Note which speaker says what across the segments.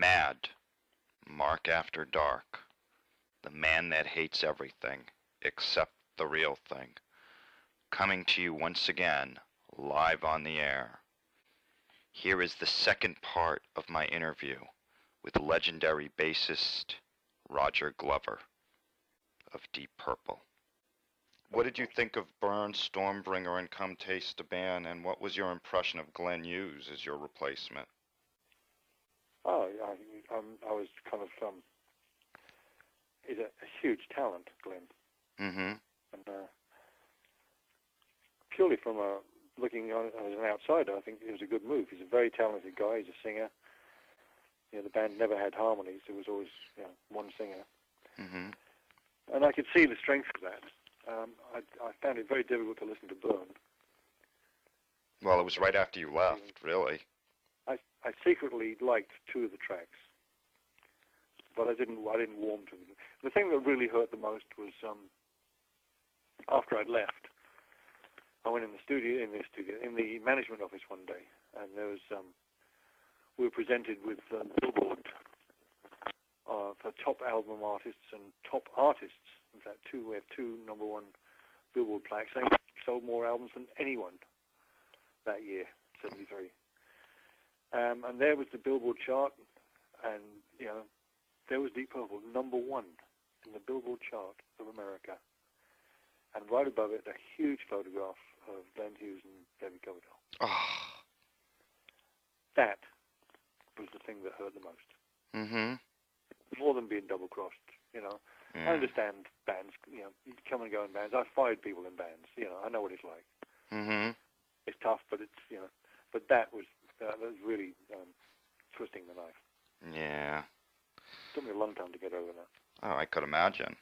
Speaker 1: Mad, Mark After Dark, the man that hates everything except the real thing, coming to you once again, live on the air. Here is the second part of my interview with legendary bassist Roger Glover of Deep Purple. What did you think of Burn, Stormbringer, and Come Taste the Band, and what was your impression of Glenn Hughes as your replacement?
Speaker 2: Oh, I was kind of, he's a huge talent, Glenn.
Speaker 1: Mm-hmm.
Speaker 2: And purely from looking on as an outsider, I think it was a good move. He's a very talented guy. He's a singer. You know, the band never had harmonies. There was always, one singer.
Speaker 1: Mm-hmm.
Speaker 2: And I could see the strength of that. I found it very difficult to listen to Burn.
Speaker 1: Well, it was right after you left, really.
Speaker 2: I secretly liked two of the tracks, but I didn't warm to them. The thing that really hurt the most was after I'd left. I went in the management office one day, and there was we were presented with Billboard for top album artists and top artists. In fact, we have two #1 Billboard plaques. They sold more albums than anyone that year, 73. And there was the Billboard chart, and there was Deep Purple, #1 in the Billboard chart of America. And right above it, a huge photograph of Glenn Hughes and David Coverdale.
Speaker 1: Oh.
Speaker 2: That was the thing that hurt the most.
Speaker 1: Mm-hmm.
Speaker 2: More than being double-crossed,
Speaker 1: Yeah.
Speaker 2: I understand bands, you come and go in bands. I've fired people in bands, I know what it's like.
Speaker 1: Mm-hmm.
Speaker 2: It's tough, but it's, but that was really twisting the knife.
Speaker 1: Yeah.
Speaker 2: It took me a long time to get over that.
Speaker 1: Oh, I could imagine.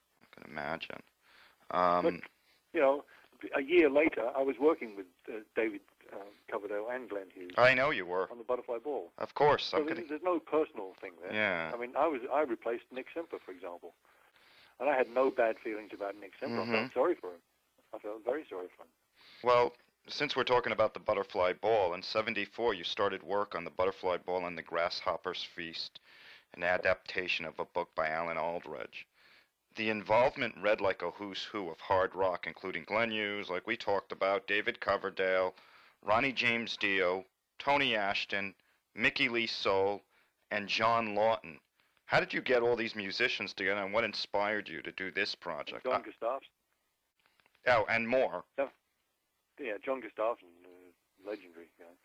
Speaker 2: But, a year later, I was working with David Coverdale and Glenn Hughes.
Speaker 1: I know you were.
Speaker 2: On the Butterfly Ball.
Speaker 1: Of course.
Speaker 2: So there's no personal thing there.
Speaker 1: Yeah.
Speaker 2: I mean, I replaced Nick Simper, for example. And I had no bad feelings about Nick Simper.
Speaker 1: Mm-hmm.
Speaker 2: I felt sorry for him. I felt very sorry for him.
Speaker 1: Well, since we're talking about the Butterfly Ball, in '74 you started work on the Butterfly Ball and the Grasshopper's Feast, an adaptation of a book by Alan Aldridge. The involvement read like a who's who of hard rock, including Glenn Hughes, like we talked about, David Coverdale, Ronnie James Dio, Tony Ashton, Mickey Lee Soul, and John Lawton. How did you get all these musicians together, and what inspired you to do this project?
Speaker 2: John Gustafson.
Speaker 1: Oh, and more.
Speaker 2: Yeah, John Gustafson, legendary.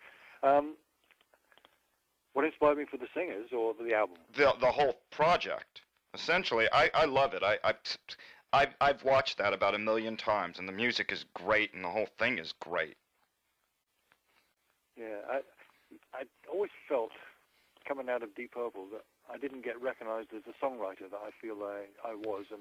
Speaker 2: What inspired me for the singers or for the album?
Speaker 1: The whole project. Essentially, I love it. I've watched that about 1 million times, and the music is great, and the whole thing is great.
Speaker 2: Yeah, I always felt, coming out of Deep Purple, that I didn't get recognized as a songwriter that I feel I was and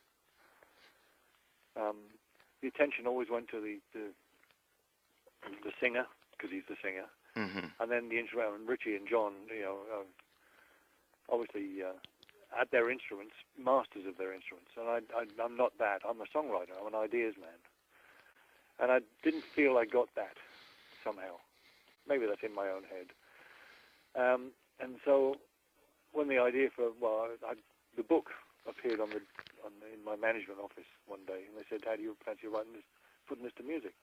Speaker 2: am. The attention always went to the singer, because he's the singer,
Speaker 1: mm-hmm.
Speaker 2: and then the instrument, and Richie and John, obviously at their instruments, masters of their instruments, and I'm not that. I'm a songwriter. I'm an ideas man, and I didn't feel I got that somehow. Maybe that's in my own head. And so when the idea for the book appeared in my management office one day, and they said, "How do you fancy putting this to music?"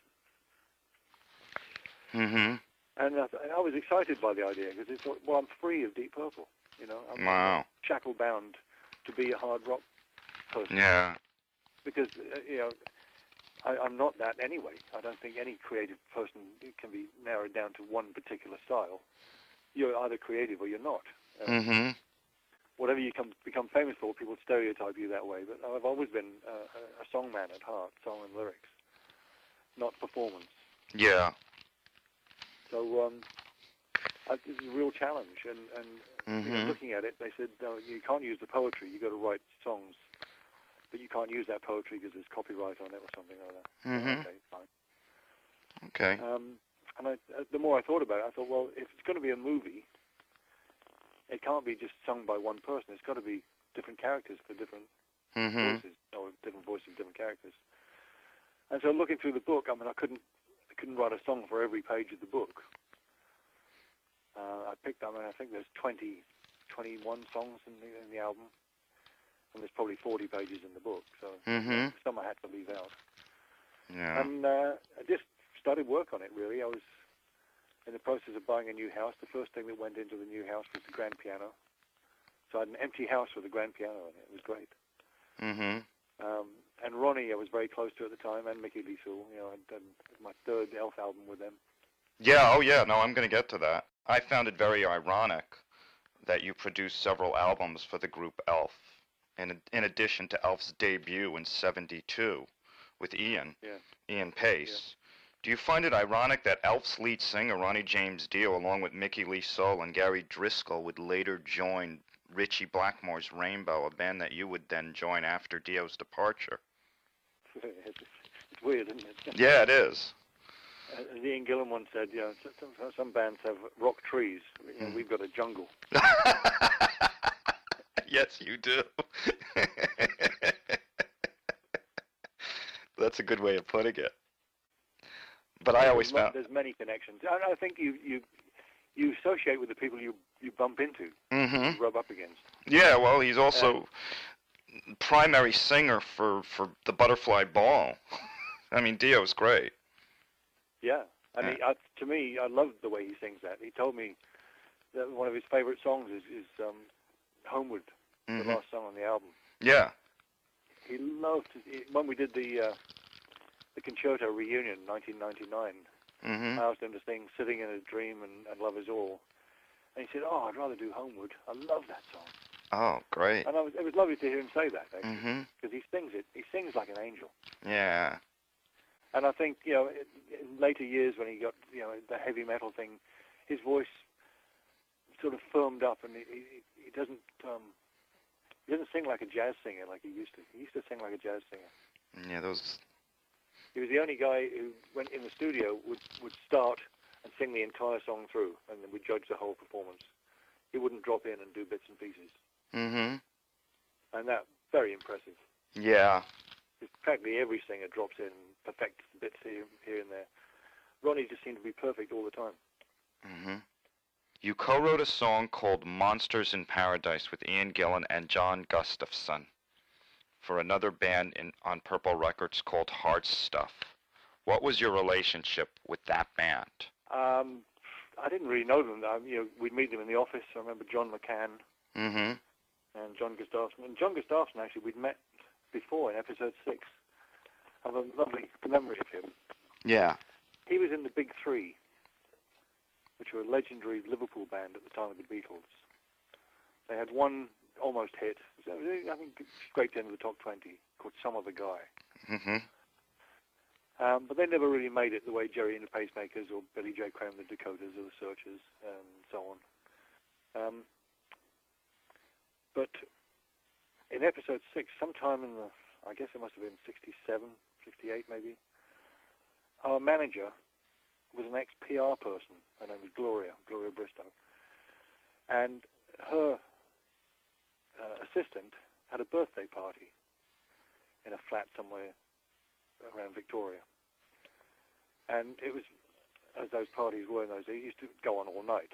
Speaker 1: Mm-hmm.
Speaker 2: And I was excited by the idea because it's I'm free of Deep Purple. I'm shackle bound to be a hard rock person.
Speaker 1: Yeah.
Speaker 2: Because I'm not that anyway. I don't think any creative person can be narrowed down to one particular style. You're either creative or you're not.
Speaker 1: Mm-hmm.
Speaker 2: Whatever you become famous for, people stereotype you that way. But I've always been a songman at heart, song and lyrics, not performance.
Speaker 1: Yeah.
Speaker 2: So it's a real challenge. And
Speaker 1: mm-hmm.
Speaker 2: Looking at it, they said, no, you can't use the poetry. You've got to write songs. But you can't use that poetry because there's copyright on it or something like that.
Speaker 1: Mm-hmm.
Speaker 2: Okay, fine.
Speaker 1: Okay.
Speaker 2: And the more I thought about it, I thought, well, if it's going to be a movie, it can't be just sung by one person. It's got to be different characters for different
Speaker 1: mm-hmm.
Speaker 2: voices, or different voices, different characters. And so looking through the book, I couldn't write a song for every page of the book. I picked up, and I think there's 21 songs in the album, and there's probably 40 pages in the book, so some I had to leave out.
Speaker 1: Yeah.
Speaker 2: And I just started work on it, really. I was in the process of buying a new house. The first thing that went into the new house was the grand piano. So I had an empty house with a grand piano in it. It was great. And Ronnie I was very close to at the time, and Mickey Lee Sewell. You know, I'd done my third Elf album with them.
Speaker 1: Yeah, oh yeah, no, I'm going to get to that. I found it very ironic that you produced several albums for the group Elf, in addition to Elf's debut in '72 with Ian Pace. Yeah. Do you find it ironic that Elf's lead singer, Ronnie James Dio, along with Mickey Lee Sewell and Gary Driscoll, would later join Ritchie Blackmore's Rainbow, a band that you would then join after Dio's departure?
Speaker 2: It's weird, isn't it?
Speaker 1: Yeah, it is.
Speaker 2: Ian Gillan once said, you know, some bands have rock trees. You know, we've got a jungle.
Speaker 1: Yes, you do. That's a good way of putting it. But I always found
Speaker 2: there's many connections. I think you associate with the people you bump into, you rub up against.
Speaker 1: Yeah, well, he's also primary singer for the Butterfly Ball. I mean, Dio's great.
Speaker 2: Yeah, I mean, to me, I love the way he sings that. He told me that one of his favorite songs is Homeward, the last song on the album.
Speaker 1: Yeah.
Speaker 2: He loved when we did the concerto reunion in 1999. I asked him to sing "Sitting in a Dream" and "Love Is All," and he said, "Oh, I'd rather do Homeward. I love that song."
Speaker 1: Oh, great.
Speaker 2: And it was lovely to hear him say that, actually, because he sings it. He sings like an angel.
Speaker 1: Yeah.
Speaker 2: And I think, you know, in later years when he got, you know, the heavy metal thing, his voice sort of firmed up, and he doesn't sing like a jazz singer like he used to. He used to sing like a jazz singer.
Speaker 1: Yeah, those.
Speaker 2: He was the only guy who, when in the studio, would start and sing the entire song through, and then we'd judge the whole performance. He wouldn't drop in and do bits and pieces. And that, very impressive.
Speaker 1: Yeah.
Speaker 2: Practically every singer drops in and perfects bits here and there. Ronnie just seemed to be perfect all the time.
Speaker 1: You co-wrote a song called Monsters in Paradise with Ian Gillan and John Gustafson for another band on Purple Records called Hard Stuff. What was your relationship with that band?
Speaker 2: I didn't really know them. You know, we'd meet them in the office. I remember John McCann and John Gustafson. And John Gustafson, actually, we'd met before in episode 6. I have a lovely memory of him.
Speaker 1: Yeah.
Speaker 2: He was in the Big Three, which were a legendary Liverpool band at the time of the Beatles. They had one almost hit, I think scraped into the top 20, called Some Other Guy. But they never really made it the way Jerry and the Pacemakers or Billy J. Graham, the Dakotas or the Searchers, and so on. But in episode 6, sometime in I guess it must have been 67, 68 maybe, our manager was an ex-PR person. Her name was Gloria Bristow. And her assistant had a birthday party in a flat somewhere around Victoria. And it was, as those parties were in those days, used to go on all night.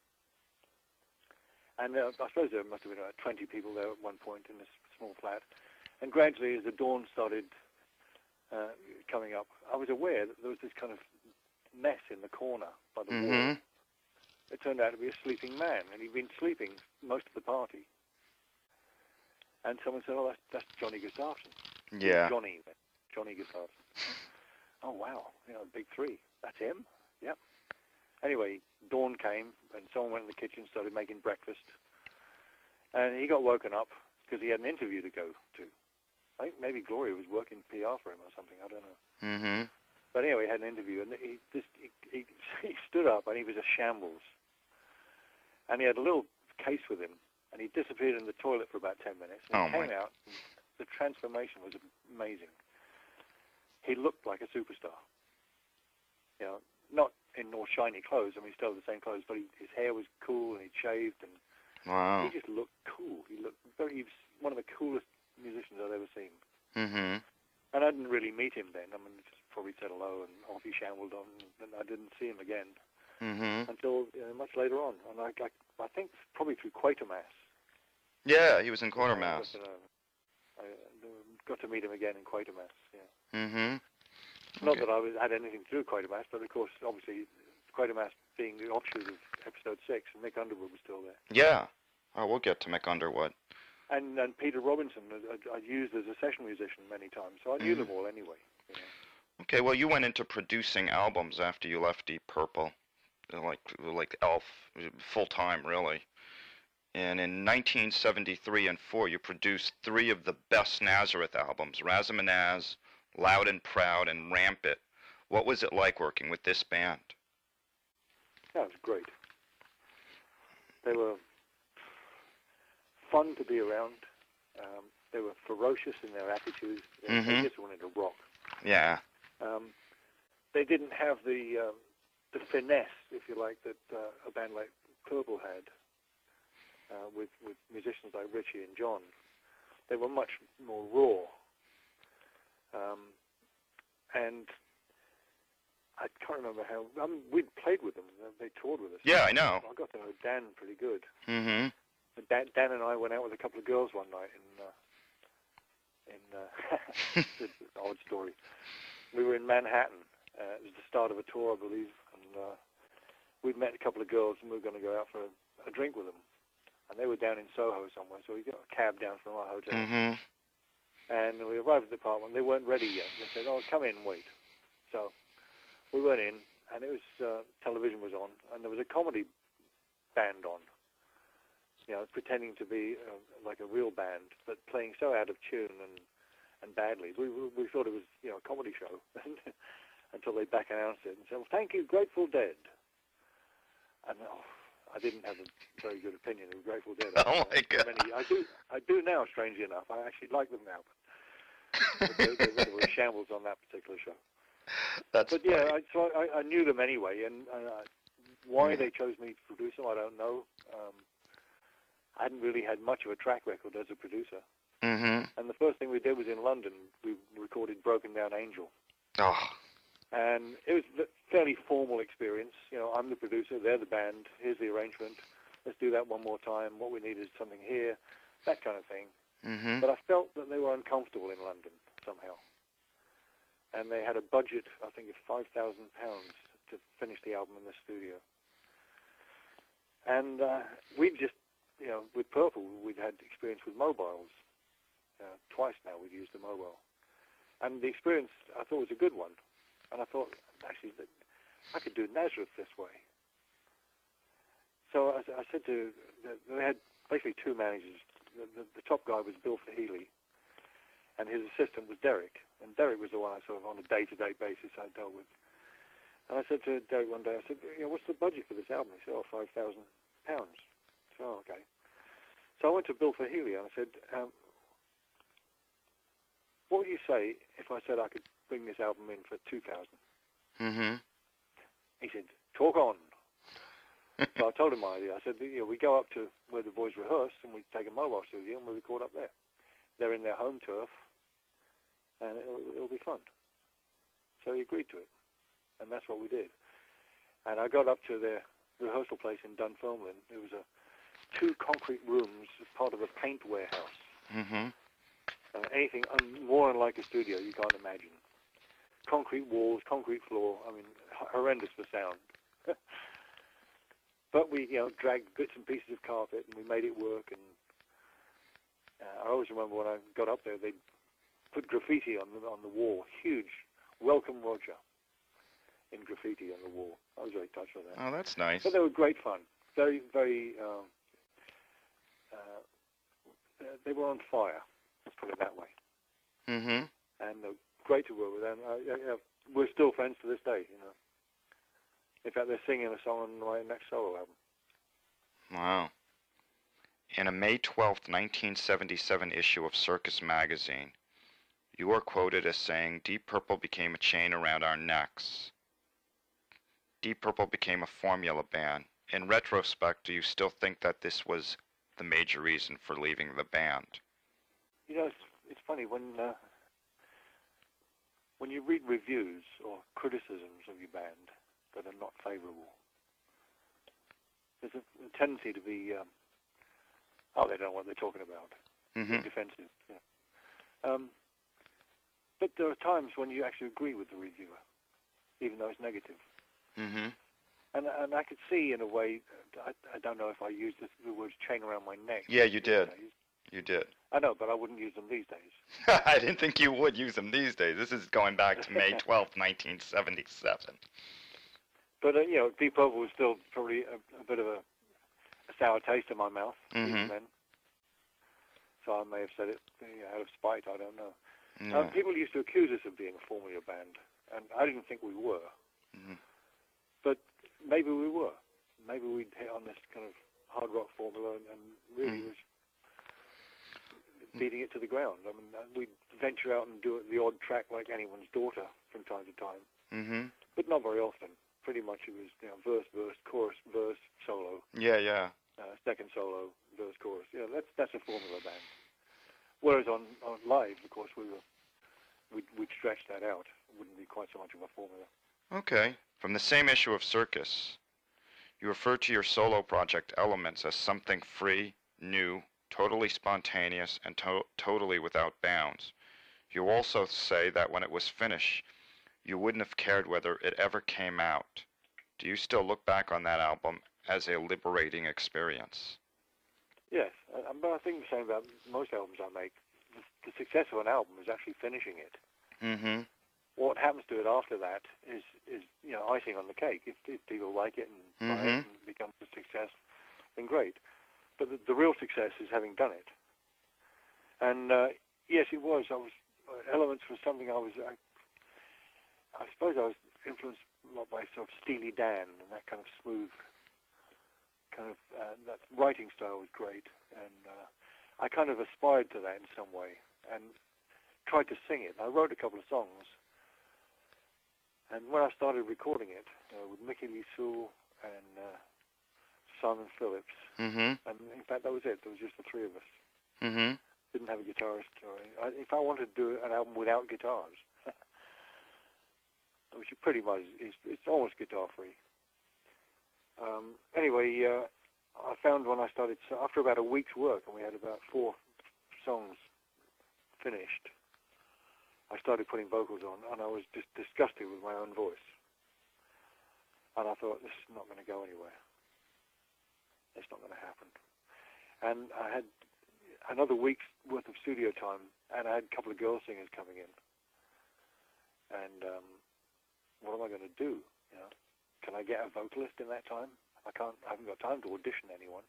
Speaker 2: And I suppose there must have been about 20 people there at one point in this small flat. And gradually, as the dawn started coming up, I was aware that there was this kind of mess in the corner by the wall. It turned out to be a sleeping man, and he'd been sleeping most of the party. And someone said, "Oh, that's Johnny Gustafson."
Speaker 1: Yeah.
Speaker 2: Johnny Gustafson. Oh, wow. You know, Big Three. That's him? Yep. Anyway, dawn came, and someone went in the kitchen, started making breakfast. And he got woken up because he had an interview to go to. I think maybe Gloria was working PR for him or something. I don't know. But anyway, he had an interview, and he stood up, and he was a shambles. And he had a little case with him, and he disappeared in the toilet for about 10 minutes. And he came out, and the transformation was amazing. He looked like a superstar. You know, not in all shiny clothes. I mean, he still had the same clothes, but his hair was cool, and he'd shaved, and he just looked cool. He was one of the coolest musicians I'd ever seen. And I didn't really meet him then. I mean, just probably said hello, and off he shambled on, and I didn't see him again. until much later on. And I think probably through Quatermass.
Speaker 1: Yeah, he was in Quatermass.
Speaker 2: I got to meet him again in Quatermass, yeah.
Speaker 1: Mm-hmm.
Speaker 2: Not that I had anything to do with Quatermass, but of course, obviously, Quatermass being the offshoot of episode 6, and Mick Underwood was still there.
Speaker 1: Yeah. Oh, we'll get to Mick Underwood.
Speaker 2: And Peter Robinson, I'd used as a session musician many times, so I knew them all anyway. You know.
Speaker 1: Okay, well, you went into producing albums after you left Deep Purple, like Elf, full time, really. And in 1973 and 4, you produced 3 of the best Nazareth albums: Razamanaz, Loud and Proud, and Rampant. What was it like working with this band?
Speaker 2: That was great. They were fun to be around. They were ferocious in their attitudes. They just wanted to rock.
Speaker 1: Yeah.
Speaker 2: They didn't have the finesse, if you like, that a band like Purple had with musicians like Richie and John. They were much more raw. And I can't remember how. We'd played with them. They toured with us.
Speaker 1: Yeah, I know.
Speaker 2: I got to know Dan pretty good.
Speaker 1: Mm-hmm.
Speaker 2: Dan and I went out with a couple of girls one night in it's an odd story. We were in Manhattan. It was the start of a tour, I believe, and we'd met a couple of girls, and we were going to go out for a drink with them. And they were down in Soho somewhere, so we got a cab down from our hotel.
Speaker 1: Mm-hmm.
Speaker 2: And we arrived at the apartment. They weren't ready yet. They said, "Oh, come in and wait." So we went in, and it was television was on, and there was a comedy band on, you know, pretending to be like a real band, but playing so out of tune and badly. We thought it was, you know, a comedy show until they back announced it and said, "Well, thank you, Grateful Dead." And I didn't have a very good opinion of Grateful Dead.
Speaker 1: Oh my God!
Speaker 2: I do now. Strangely enough, I actually like them now. But they were shambles on that particular show.
Speaker 1: But
Speaker 2: yeah, I knew them anyway, and why they chose me to produce them, I don't know. I hadn't really had much of a track record as a producer.
Speaker 1: Mm-hmm.
Speaker 2: And the first thing we did was in London. We recorded Broken Down Angel.
Speaker 1: Oh.
Speaker 2: And it was a fairly formal experience. You know, I'm the producer, they're the band, here's the arrangement, let's do that one more time, what we need is something here, that kind of thing.
Speaker 1: Mm-hmm.
Speaker 2: But I felt that they were uncomfortable in London somehow. And they had a budget, I think, of £5,000 to finish the album in the studio. And we just, you know, with Purple, we'd had experience with mobiles. Twice now we've used a mobile. And the experience, I thought, was a good one. And I thought, actually, that I could do Nazareth this way. So I said to, they had basically 2 managers. The top guy was Bill Fahey, and his assistant was Derek. And Derek was the one I sort of, on a day-to-day basis, I dealt with. And I said to Derek one day, I said, you know, what's the budget for this album? He said, £5,000. So, okay. So I went to Bill Fahey and I said, what would you say if I said I could bring this album in for $2,000?
Speaker 1: Mm-hmm.
Speaker 2: He said, talk on. So I told him my idea. I said, you know, we go up to where the boys rehearse and we take a mobile studio and we record up there. They're in their home turf and it'll be fun. So he agreed to it. And that's what we did. And I got up to their rehearsal place in Dunfermline. It was 2 concrete rooms as part of a paint warehouse.
Speaker 1: Mm-hmm.
Speaker 2: Anything more unlike a studio you can't imagine. Concrete walls, concrete floor. I mean, horrendous for sound. But we, you know, dragged bits and pieces of carpet and we made it work. And I always remember when I got up there, they put graffiti on the wall, huge "Welcome Roger" in graffiti on the wall. I was very touched by that.
Speaker 1: Oh, that's nice.
Speaker 2: But they were great fun. Very, very. They were on fire. Let's put it that way.
Speaker 1: Mm-hmm.
Speaker 2: And great to work with them. We're still friends to this day, you know. In fact, they're singing a song on my next solo album.
Speaker 1: Wow. In a May 12th, 1977 issue of Circus magazine, you are quoted as saying, "Deep Purple became a chain around our necks. Deep Purple became a formula band. In retrospect, do you still think that this was the major reason for leaving the band?"
Speaker 2: You know, it's funny, when you read reviews or criticisms of your band that are not favorable, there's a tendency to be, they don't know what they're talking about.
Speaker 1: Mm-hmm.
Speaker 2: Defensive. Yeah. But there are times when you actually agree with the reviewer, even though it's negative.
Speaker 1: Mm-hmm.
Speaker 2: And I could see, in a way, I don't know if I used the words chain around my neck.
Speaker 1: Yeah, you did.
Speaker 2: Days.
Speaker 1: You did.
Speaker 2: I know, but I wouldn't use them these days.
Speaker 1: I didn't think you would use them these days. This is going back to May 12th, 1977.
Speaker 2: But, Deep Purple was still probably a bit of a sour taste in my mouth even then. So I may have said it out of spite, I don't know.
Speaker 1: No.
Speaker 2: People used to accuse us of being a formula band, and I didn't think we were.
Speaker 1: Mm-hmm.
Speaker 2: But maybe we were. Maybe we'd hit on this kind of hard rock formula and really was beating it to the ground. I mean, we'd venture out and do the odd track like Anyone's Daughter from time to time, but not very often. Pretty much it was verse, verse, chorus, verse, solo.
Speaker 1: Yeah.
Speaker 2: Second solo, verse, chorus. That's a formula band. Whereas on live, of course, we'd stretch that out. It wouldn't be quite so much of a formula.
Speaker 1: Okay. From the same issue of Circus, you refer to your solo project Elements as something free, new, totally spontaneous, and totally without bounds. You also say that when it was finished, you wouldn't have cared whether it ever came out. Do you still look back on that album as a liberating experience?
Speaker 2: Yes, but I think the same about most albums I make. The success of an album is actually finishing it.
Speaker 1: Mm-hmm.
Speaker 2: What happens to it after that is icing on the cake. If people like it and buy it and it becomes a success, then great. But the real success is having done it. And yes, it was. Elements was something I suppose I was influenced a lot by sort of Steely Dan and that kind of smooth kind of that writing style was great, and I kind of aspired to that in some way and tried to sing it. I wrote a couple of songs, and when I started recording it with Mickey Lee Sewell and Simon Phillips, and in fact that was it. There was just the three of us. Didn't have a guitarist. If I wanted to do an album without guitars, which pretty much it's almost guitar free. Anyway, I found when I started, after about a week's work, and we had about 4 songs finished, I started putting vocals on, and I was just disgusted with my own voice. And I thought, this is not going to go anywhere. It's not going to happen. And I had another week's worth of studio time, and I had a couple of girl singers coming in. And what am I going to do? Can I get a vocalist in that time? I haven't got time to audition anyone.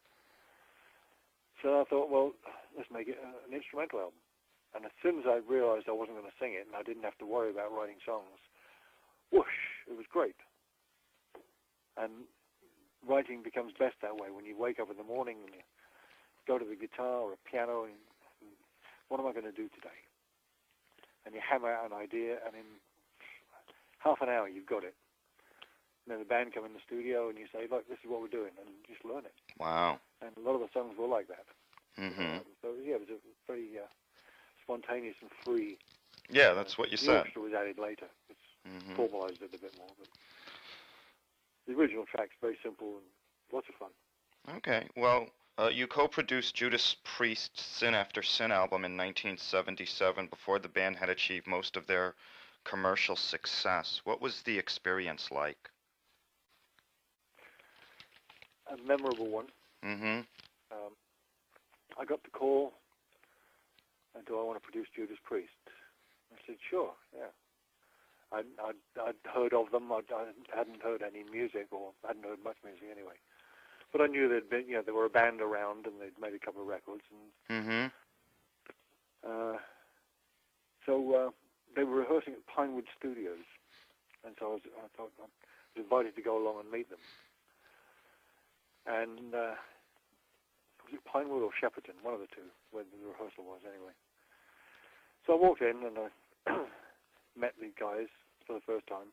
Speaker 2: So I thought, well, let's make it an instrumental album. And as soon as I realized I wasn't going to sing it and I didn't have to worry about writing songs, whoosh, it was great. And writing becomes best that way. When you wake up in the morning and you go to the guitar or a piano and what am I going to do today? And you hammer out an idea, and in half an hour you've got it. And then the band come in the studio and you say, look, this is what we're doing, and you just learn it.
Speaker 1: Wow.
Speaker 2: And a lot of the songs were like that. So yeah, it was a very spontaneous and free.
Speaker 1: Yeah, that's what you
Speaker 2: the
Speaker 1: said.
Speaker 2: orchestra was added later. It's formalized it a bit more. But the original track's very simple and lots of fun.
Speaker 1: Okay, well, you co-produced Judas Priest's Sin After Sin album in 1977 before the band had achieved most of their commercial success. What was the experience like?
Speaker 2: A memorable one. I got the call, do I want to produce Judas Priest? I said, sure, yeah. I'd heard of them. I hadn't heard any music, or hadn't heard much music anyway. But I knew there'd been, they were a band around, and they'd made a couple of records. And so they were rehearsing at Pinewood Studios, and so I thought I was invited to go along and meet them. And was it Pinewood or Shepperton, one of the two, where the rehearsal was anyway. So I walked in and I met the guys for the first time.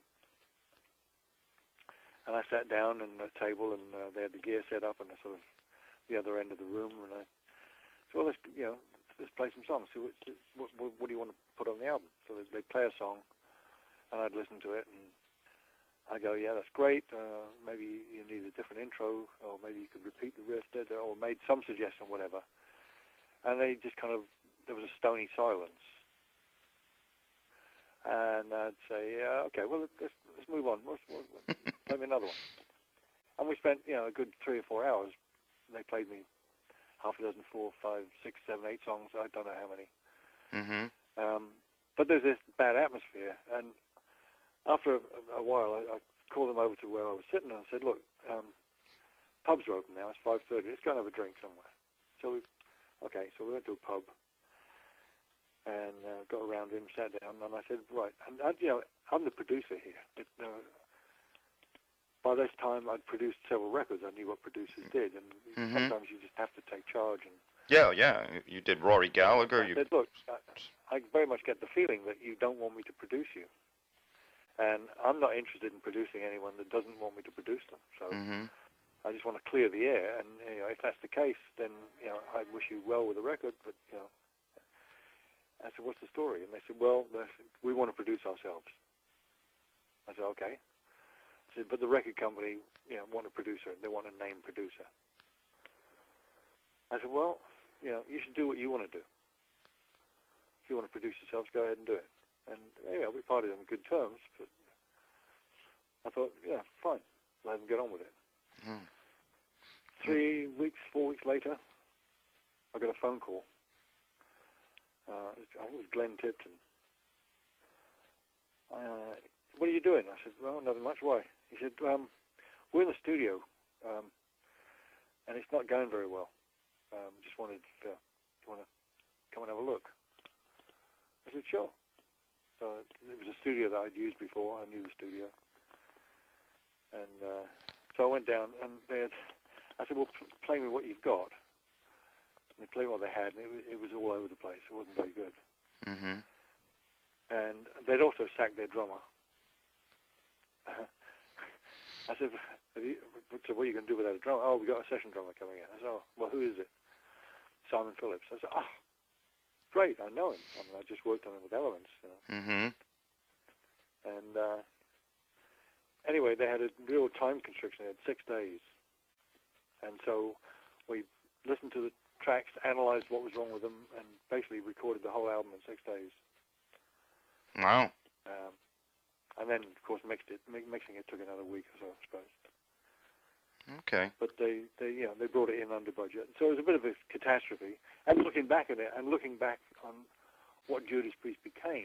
Speaker 2: And I sat down at a table, and they had the gear set up on the sort of the other end of the room. And I said, well, let's play some songs. So what do you want to put on the album? So they play a song, and I'd listen to it, and I go, yeah, that's great. Maybe you need a different intro, or maybe you could repeat the riff, or made some suggestion, whatever. And they just kind of, there was a stony silence. And I'd say, yeah, okay, well, let's move on. Maybe another one. And we spent, a good 3 or 4 hours. They played me half a dozen, 4, 5, 6, 7, 8 songs. I don't know how many.
Speaker 1: Mm-hmm.
Speaker 2: But there's this bad atmosphere. And after a while, I called them over to where I was sitting, and I said, look, pubs are open now. It's 5:30. Let's go and have a drink somewhere. So we went to a pub and got around him, sat down, and I said, right, and I'm the producer here. By this time, I'd produced several records. I knew what producers did, and sometimes you just have to take charge. And
Speaker 1: yeah. You did Rory Gallagher.
Speaker 2: I said, look, I very much get the feeling that you don't want me to produce you. And I'm not interested in producing anyone that doesn't want me to produce them. So I just want to clear the air. And if that's the case, then I wish you well with the record. But I said, what's the story? And they said, well, we want to produce ourselves. I said, okay. I said, but the record company, want a producer. They want a named producer. I said, well, you should do what you want to do. If you want to produce yourselves, go ahead and do it. And we parted on good terms, but I thought, yeah, fine, let them get on with it. 3 weeks, 4 weeks later, I got a phone call. I think it was Glenn Tipton. What are you doing? I said, well, nothing much. Why? He said, we're in the studio, and it's not going very well. Just wanted, you want to come and have a look? I said, sure. So it was a studio that I'd used before. I knew the studio. And so I went down, and I said, well, play me what you've got. And they played what they had, and it was all over the place. It wasn't very good. And they'd also sacked their drummer. I said, so what are you going to do without a drummer? Oh, we got a session drummer coming in. I said, oh, well, who is it? Simon Phillips. I said, oh, great, I know him. I mean, I just worked on him with Elements. And anyway, they had a real time constriction. They had 6 days. And so we listened to the tracks, analyzed what was wrong with them, and basically recorded the whole album in 6 days.
Speaker 1: Wow.
Speaker 2: And then, of course, mixing it took another week or so, I suppose.
Speaker 1: Okay.
Speaker 2: But they brought it in under budget. So it was a bit of a catastrophe. And looking back at it, and looking back on what Judas Priest became,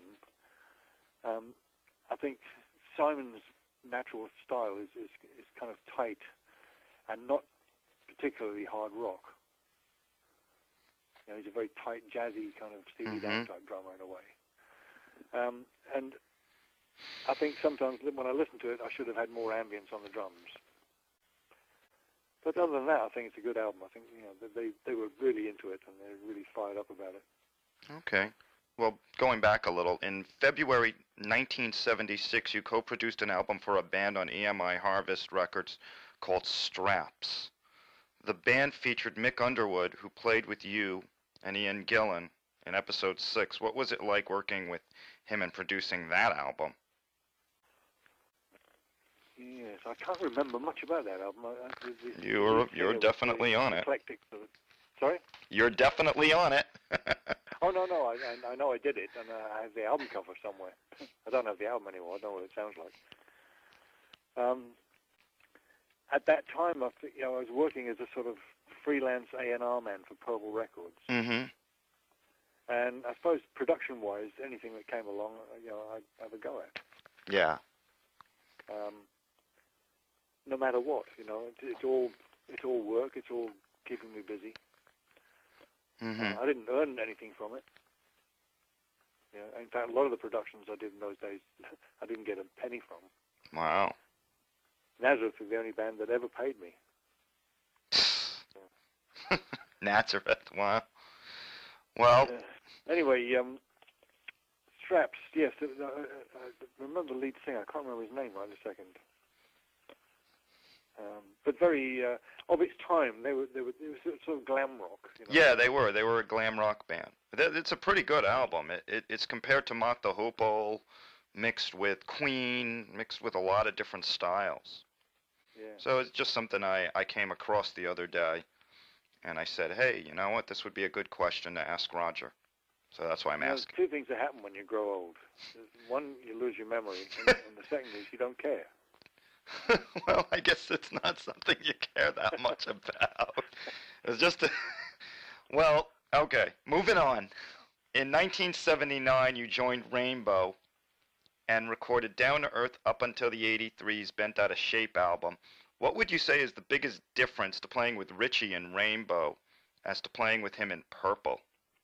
Speaker 2: I think Simon's natural style is kind of tight and not particularly hard rock. He's a very tight, jazzy kind of Steely Dan type drummer in a way. And I think sometimes when I listen to it, I should have had more ambience on the drums. But other than that, I think it's a good album. I think they were really into it, and they're really fired up about it.
Speaker 1: Okay. Well, going back a little, in February 1976, you co-produced an album for a band on EMI Harvest Records called Straps. The band featured Mick Underwood, who played with you, and Ian Gillan in episode 6. What was it like working with him and producing that album?
Speaker 2: Yes, I can't remember much about that album.
Speaker 1: You're definitely on it.
Speaker 2: Eclectic. Sorry?
Speaker 1: You're definitely on it.
Speaker 2: Oh, no, I know I did it, and I have the album cover somewhere. I don't have the album anymore. I don't know what it sounds like. At that time, I was working as a sort of freelance A&R man for Purple Records. And I suppose production-wise, anything that came along, I'd have a go at.
Speaker 1: Yeah.
Speaker 2: No matter what, it's all work. It's all keeping me busy. I didn't earn anything from it. In fact, a lot of the productions I did in those days, I didn't get a penny from.
Speaker 1: Wow.
Speaker 2: Nazareth was the only band that ever paid me.
Speaker 1: Nazareth, wow. Well.
Speaker 2: Anyway, Straps, yes. I remember the lead singer. I can't remember his name right in a second. But very of its time. They were sort of glam rock.
Speaker 1: Yeah, they were. They were a glam rock band. It's a pretty good album. It's compared to Mott the Hoople, mixed with Queen, mixed with a lot of different styles.
Speaker 2: Yeah.
Speaker 1: So it's just something I came across the other day, and I said, hey, you know what? This would be a good question to ask Roger. So that's why I'm
Speaker 2: There's
Speaker 1: asking.
Speaker 2: two things that happen when you grow old. One, you lose your memory, and the second is you don't care.
Speaker 1: Well, I guess it's not something you care that much about. It's just well, okay, moving on. In 1979, you joined Rainbow and recorded Down to Earth up until the '83's Bent Out of Shape album. What would you say is the biggest difference to playing with Richie in Rainbow as to playing with him in Purple?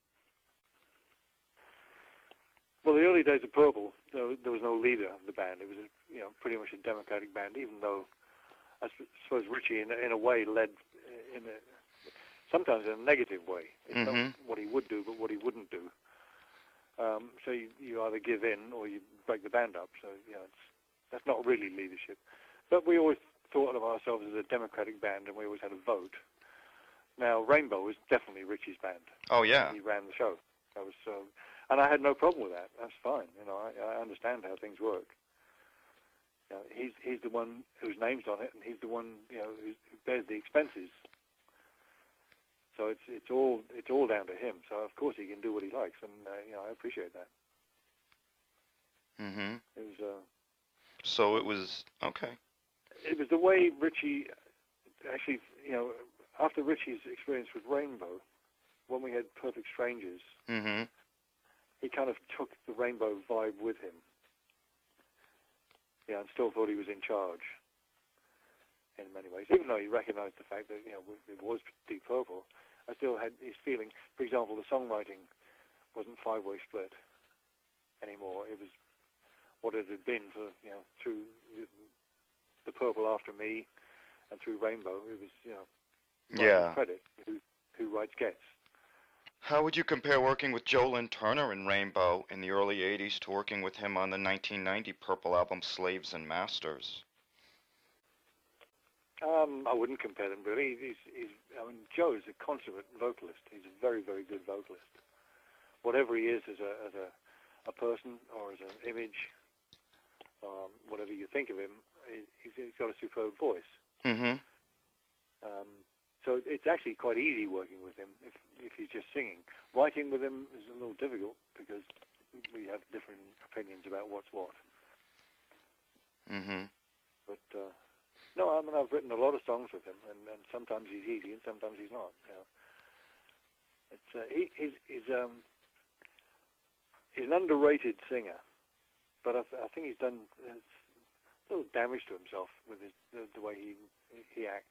Speaker 2: Well, the early days of Purple, there was no leader of the band. It was, pretty much a democratic band. Even though I suppose Richie, in a way, led sometimes in a negative way. It's not what he would do, but what he wouldn't do. So you either give in or you break the band up. So that's not really leadership. But we always thought of ourselves as a democratic band, and we always had a vote. Now Rainbow was definitely Richie's band.
Speaker 1: Oh yeah.
Speaker 2: He ran the show. That was and I had no problem with that. That's fine. I understand how things work. He's the one whose name's on it, and he's the one who bears the expenses. So it's all down to him. So of course he can do what he likes, and I appreciate that.
Speaker 1: Mhm.
Speaker 2: It was.
Speaker 1: So it was okay.
Speaker 2: It was the way Richie actually, after Richie's experience with Rainbow, when we had Perfect Strangers, he kind of took the Rainbow vibe with him. And still thought he was in charge in many ways, even though he recognized the fact that it was Deep Purple. I still had his feeling. For example, the songwriting wasn't five-way split anymore. It was what it had been for through the Purple after me and through Rainbow. It was credit who writes gets.
Speaker 1: How would you compare working with Joe Lynn Turner in Rainbow in the early '80s to working with him on the 1990 Purple album Slaves and Masters?
Speaker 2: I wouldn't compare them really. Joe is a consummate vocalist. He's a very, very good vocalist. Whatever he is as a person or as an image, whatever you think of him, he's got a superb voice. So it's actually quite easy working with him if he's just singing. Writing with him is a little difficult because we have different opinions about what's what. But no, I've written a lot of songs with him, and sometimes he's easy and sometimes he's not. He's an underrated singer, but I think he's done a little damage to himself with the way he acts.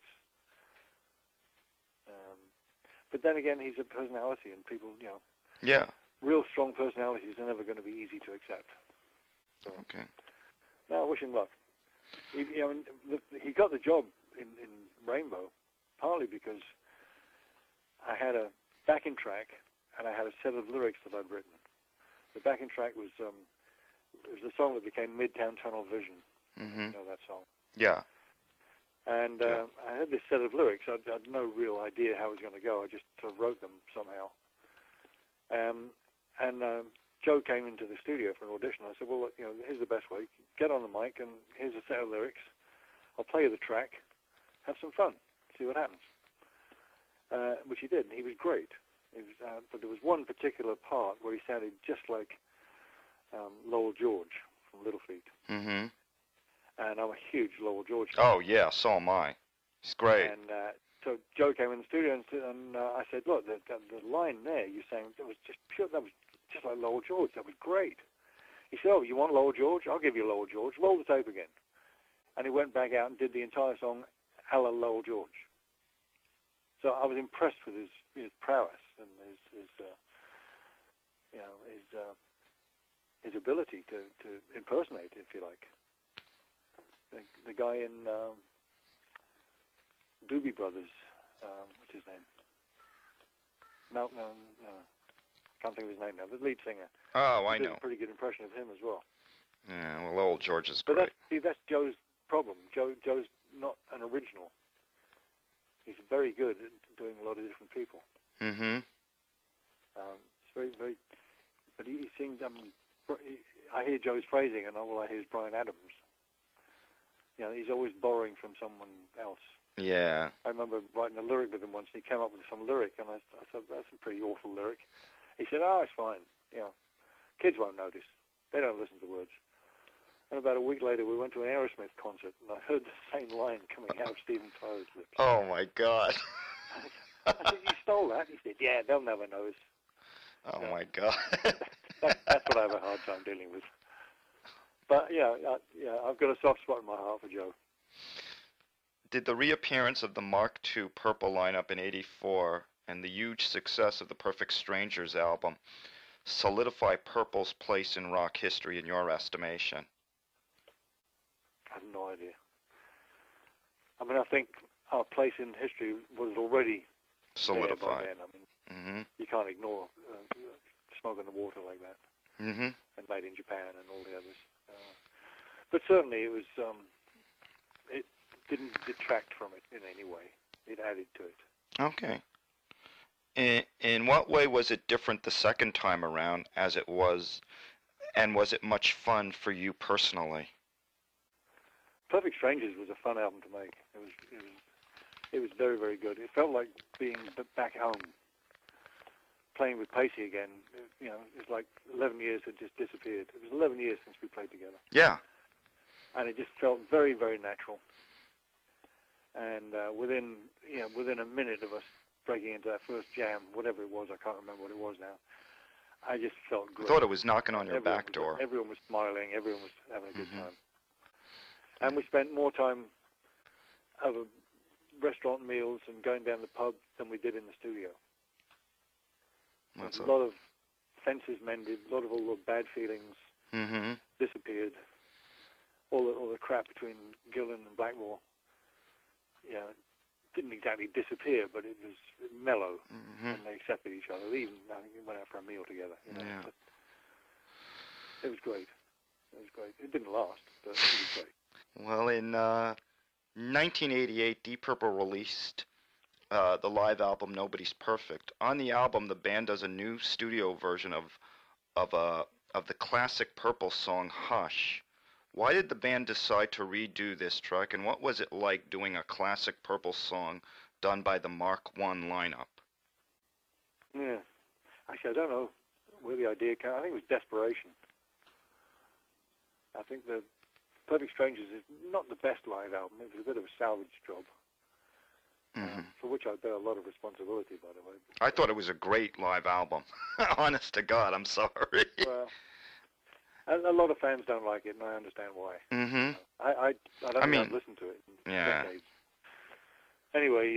Speaker 2: But then again, he's a personality, and people, real strong personalities are never going to be easy to accept. So,
Speaker 1: okay.
Speaker 2: No, I wish him luck. He got the job in Rainbow partly because I had a backing track and I had a set of lyrics that I'd written. The backing track was it was the song that became Midtown Tunnel Vision. You know that song?
Speaker 1: Yeah.
Speaker 2: And I had this set of lyrics. I had no real idea how it was going to go. I just sort of wrote them somehow. And Joe came into the studio for an audition. I said, well, look, here's the best way. Get on the mic, and here's a set of lyrics. I'll play you the track. Have some fun. See what happens. Which he did, and he was great. But there was one particular part where he sounded just like Lowell George from Little Feat. And I'm a huge Lowell George fan.
Speaker 1: Oh, yeah, so am I. He's great.
Speaker 2: And so Joe came in the studio, and I said, look, the line there you're saying, that was just pure, that was just like Lowell George. That was great. He said, oh, you want Lowell George? I'll give you Lowell George. Roll the tape again. And he went back out and did the entire song a la Lowell George. So I was impressed with his prowess and his ability to impersonate, if you like. The guy in Doobie Brothers, what's his name? No, can't think of his name now. The lead singer.
Speaker 1: Oh, I know.
Speaker 2: Did a pretty good impression of him as well.
Speaker 1: Yeah, well, Lowell George is
Speaker 2: But
Speaker 1: great.
Speaker 2: that's Joe's problem. Joe's not an original. He's very good at doing a lot of different people. It's very, very. But he sings. I hear Joe's phrasing, and all I hear is Bryan Adams. You know, he's always borrowing from someone else.
Speaker 1: Yeah.
Speaker 2: I remember writing a lyric with him once, and he came up with some lyric, and I said, that's a pretty awful lyric. He said, oh, it's fine. You know, kids won't notice. They don't listen to words. And about a week later, we went to an Aerosmith concert, and I heard the same line coming out of Steven Tyler's lips.
Speaker 1: Oh, my God.
Speaker 2: I said, you stole that? He said, yeah, they'll never notice.
Speaker 1: Oh, my God.
Speaker 2: That's what I have a hard time dealing with. But, yeah, I've got a soft spot in my heart for Joe.
Speaker 1: Did the reappearance of the Mark II Purple lineup in '84 and the huge success of the Perfect Strangers album solidify Purple's place in rock history in your estimation?
Speaker 2: I have no idea. I mean, I think our place in history was already
Speaker 1: solidified.
Speaker 2: there by then. I mean, you can't ignore Smoke on the Water like that, and Made in Japan and all the others. But certainly, it was. It didn't detract from it in any way. It added to it.
Speaker 1: Okay. In what way was it different the second time around, as it was, and was it much fun for you personally?
Speaker 2: Perfect Strangers was a fun album to make. It was very, very good. It felt like being back home, playing with Pacey again. You know, it's like 11 years had just disappeared. It was 11 years since we played together.
Speaker 1: Yeah. And
Speaker 2: it just felt very, very natural. And within a minute of us breaking into that first jam, whatever it was, I can't remember what it was now, I just felt great.
Speaker 1: I thought it was knocking on your back door.
Speaker 2: Everyone was smiling. Everyone was having a good time. And we spent more time over restaurant meals and going down the pub than we did in the studio. A lot of fences mended, a lot of all the bad feelings disappeared. All the crap between Gillan and Blackmore, didn't exactly disappear, but it was mellow, and they accepted each other. They even, I think, went out for a meal together. But it was great. It didn't last, but it was great.
Speaker 1: Well, in 1988, Deep Purple released the live album Nobody's Perfect. On the album, the band does a new studio version of the classic Purple song Hush. Why did the band decide to redo this track, and what was it like doing a classic Purple song done by the Mark I lineup?
Speaker 2: Yeah. Actually, I don't know where the idea came. I think it was desperation. I think the Perfect Strangers is not the best live album. It was a bit of a salvage job, for which I bear a lot of responsibility, by the way.
Speaker 1: I thought it was a great live album. Honest to God, I'm sorry.
Speaker 2: Well, a lot of fans don't like it, and I understand why. I don't think I've listened to it in decades. Anyway,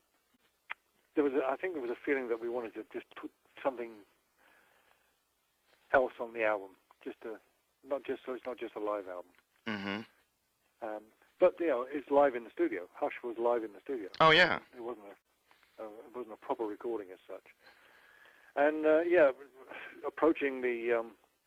Speaker 2: I think there was a feeling that we wanted to just put something else on the album, so it's not just a live album. But it's live in the studio. Hush was live in the studio.
Speaker 1: Oh yeah.
Speaker 2: It wasn't a proper recording as such. And approaching the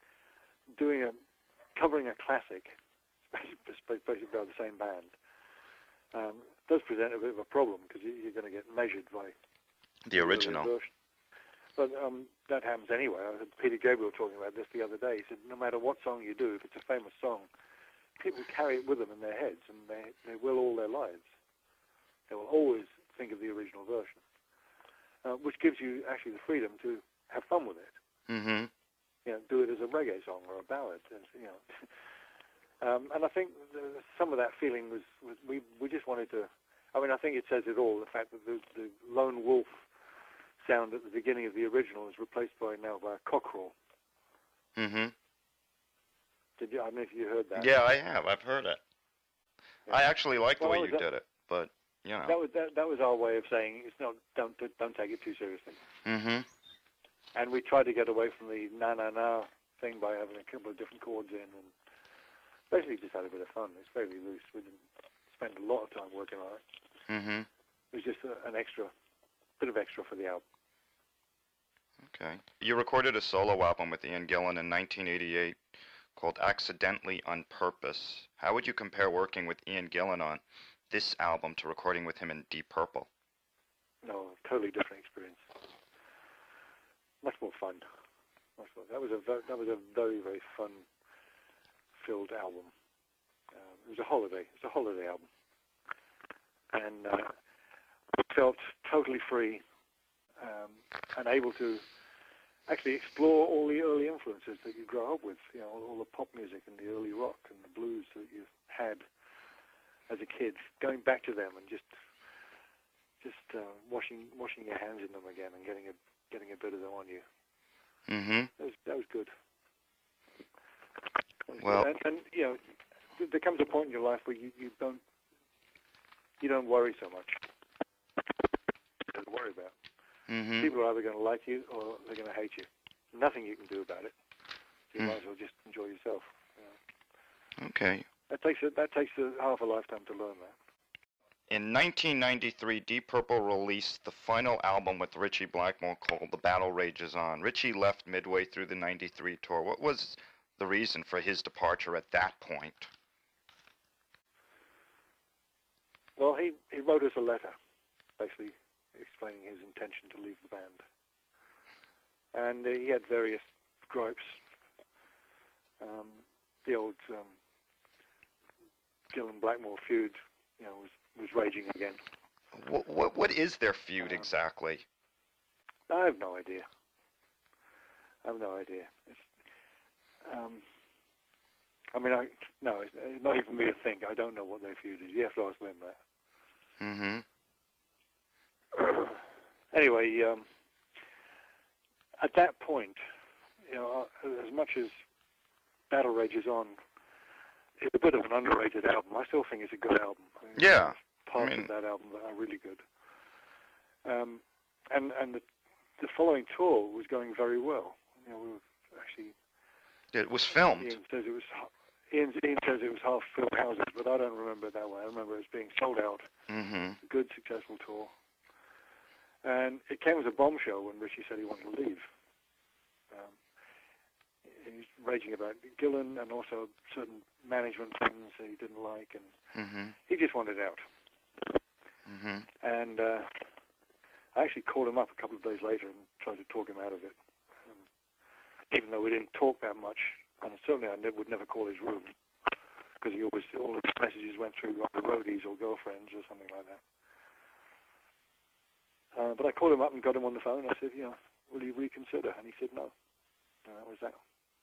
Speaker 2: covering a classic, basically by the same band, does present a bit of a problem because you're going to get measured by
Speaker 1: the original
Speaker 2: version. But that happens anyway. I heard Peter Gabriel talking about this the other day. He said no matter what song you do, if it's a famous song, people carry it with them in their heads, and they will all their lives. They will always think of the original version, which gives you actually the freedom to have fun with it. Do it as a reggae song or a ballad. And I think some of that feeling was we just wanted to. I mean, I think it says it all. The fact that the lone wolf sound at the beginning of the original is replaced by a cockerel. Did you? I don't know if you heard that.
Speaker 1: Yeah, I have. I've heard it. Yeah. I actually like the way you did it, but
Speaker 2: that was our way of saying it's not. Don't take it too seriously. And we tried to get away from the na thing by having a couple of different chords in, and basically just had a bit of fun. It's fairly loose. We didn't spend a lot of time working on it. It was just an bit of extra for the album.
Speaker 1: Okay. You recorded a solo album with Ian Gillan in 1988 called Accidentally on Purpose. How would you compare working with Ian Gillan on this album to recording with him in Deep Purple?
Speaker 2: No, totally different experience. Much more fun. much fun. That was a very, very fun-filled album. It was a holiday. It's a holiday album, and felt totally free and able to actually explore all the early influences that you grow up with. You know, all the pop music and the early rock and the blues that you had as a kid. Going back to them and just washing your hands in them again and getting a bit of them on you.
Speaker 1: Mm-hmm.
Speaker 2: That was good.
Speaker 1: Well,
Speaker 2: and you know, there comes a point in your life where you don't worry so much. You don't worry about.
Speaker 1: Mm-hmm.
Speaker 2: People are either going to like you or they're going to hate you. Nothing you can do about it. You might as well just enjoy yourself. You know.
Speaker 1: Okay.
Speaker 2: That takes half a lifetime to learn that.
Speaker 1: In 1993, Deep Purple released the final album with Ritchie Blackmore called The Battle Rages On. Ritchie left midway through the 93 tour. What was the reason for his departure at that point?
Speaker 2: Well, he wrote us a letter, basically explaining his intention to leave the band. And he had various gripes. The old Gillan Blackmore feud, you know, was raging again.
Speaker 1: What is their feud exactly?
Speaker 2: I have no idea. It's, I mean, it's not even for me to think. I don't know what their feud is. You have to ask them that.
Speaker 1: Mm-hmm.
Speaker 2: Anyway, at that point, you know, as much as Battle Rages On is a bit of an underrated album, I still think it's a good album. I mean,
Speaker 1: Yeah.
Speaker 2: Parts of that album that are really good. And the following tour was going very well. You know, we were actually.
Speaker 1: It was filmed.
Speaker 2: Ian says it was half-filled houses, but I don't remember it that way. I remember it as being sold out.
Speaker 1: Mm-hmm.
Speaker 2: A good, successful tour. And it came as a bombshell when Ritchie said he wanted to leave. He's raging about Gillan and also certain management things that he didn't like, and he just wanted out.
Speaker 1: Mm-hmm.
Speaker 2: And I actually called him up a couple of days later and tried to talk him out of it. Even though we didn't talk that much, and certainly I would never call his room, because all his messages went through either roadies or girlfriends or something like that. But I called him up and got him on the phone. I said, you know, will you reconsider? And he said no. And that was that.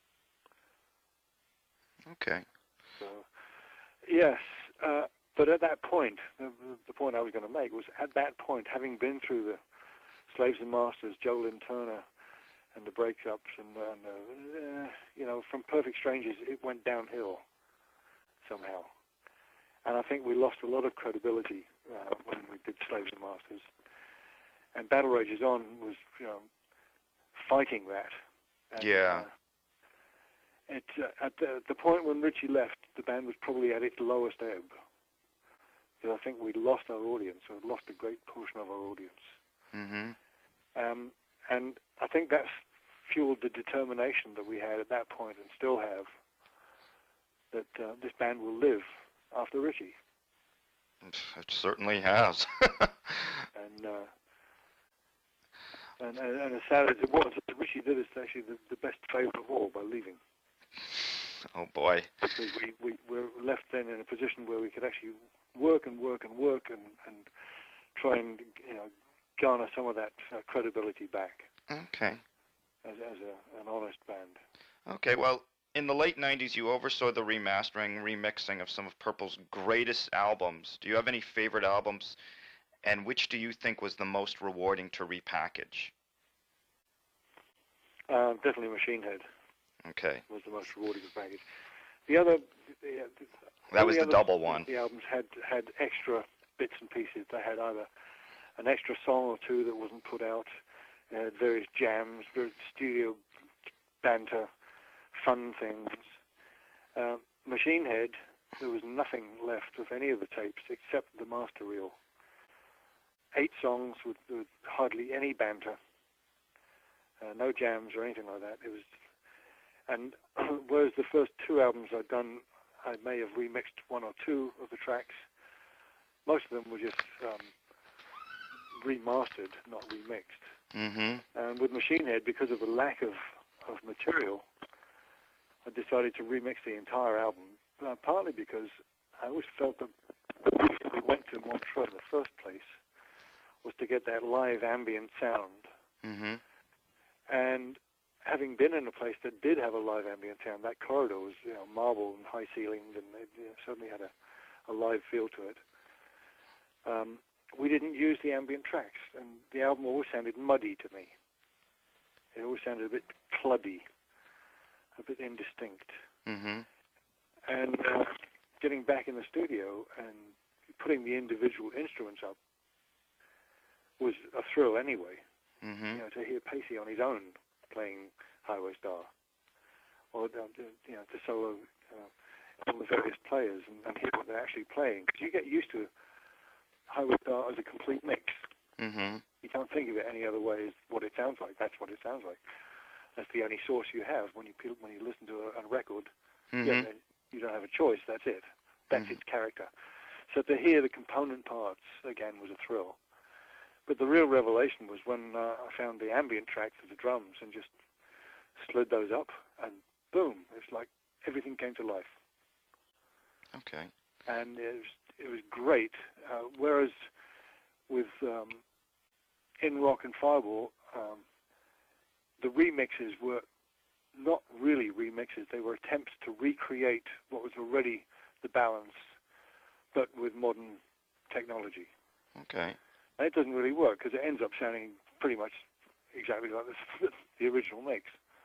Speaker 1: Okay.
Speaker 2: So, yes, but at that point, the point I was going to make was, at that point, having been through the Slaves and Masters, Joe Lynn Turner, and the breakups, and you know, from Perfect Strangers, it went downhill somehow. And I think we lost a lot of credibility when we did Slaves and Masters. And Battle Rages On was, you know, fighting that. And,
Speaker 1: yeah.
Speaker 2: At the point when Ritchie left, the band was probably at its lowest ebb. Because I think we'd lost our audience, or lost a great portion of our audience.
Speaker 1: Mm-hmm.
Speaker 2: And I think that's fueled the determination that we had at that point, and still have, that this band will live after Ritchie.
Speaker 1: It certainly has.
Speaker 2: And as sad as it was, Ritchie did us actually the best favor of all by leaving.
Speaker 1: Oh boy.
Speaker 2: Because we were left then in a position where we could actually work and try and, you know, garner some of that credibility back.
Speaker 1: Okay.
Speaker 2: As an honest band.
Speaker 1: Okay, well, in the late 90s, you oversaw the remastering, remixing of some of Purple's greatest albums. Do you have any favorite albums, and which do you think was the most rewarding to repackage?
Speaker 2: Definitely Machine Head.
Speaker 1: Okay.
Speaker 2: Was the most rewarding package. The other...
Speaker 1: that was the double one.
Speaker 2: The albums had extra bits and pieces. They had either an extra song or two that wasn't put out, various jams, various studio banter, fun things. Machine Head, there was nothing left of any of the tapes except the master reel. 8 songs with hardly any banter, no jams or anything like that. It was, and whereas the first 2 albums I'd done, I may have remixed 1 or 2 of the tracks. Most of them were just remastered, not remixed.
Speaker 1: Mm-hmm.
Speaker 2: And with Machine Head, because of the lack of of material, I decided to remix the entire album, partly because I always felt that the reason we went to Montreux in the first place was to get that live ambient sound.
Speaker 1: Mm-hmm.
Speaker 2: And having been in a place that did have a live ambient sound, that corridor was, marble and high ceilinged, and it certainly had a live feel to it. We didn't use the ambient tracks, and the album always sounded muddy to me. It always sounded a bit cluddy, a bit indistinct.
Speaker 1: Mm-hmm.
Speaker 2: And getting back in the studio and putting the individual instruments up was a thrill anyway.
Speaker 1: Mm-hmm.
Speaker 2: To hear Pacey on his own playing Highway Star, or to solo all the various players and hear what they're actually playing, because you get used to Highway Star as a complete mix.
Speaker 1: Mm-hmm.
Speaker 2: You can't think of it any other way as what it sounds like. That's what it sounds like. That's the only source you have when you listen to a record.
Speaker 1: Mm-hmm.
Speaker 2: You don't have a choice. That's it. That's its character. So to hear the component parts again was a thrill. But the real revelation was when I found the ambient tracks of the drums and just slid those up, and boom! It's like everything came to life.
Speaker 1: Okay.
Speaker 2: And it was great. Whereas with In Rock and Fireball, the remixes were not really remixes. They were attempts to recreate what was already the balance, but with modern technology.
Speaker 1: Okay.
Speaker 2: And it doesn't really work because it ends up sounding pretty much exactly like the original mix.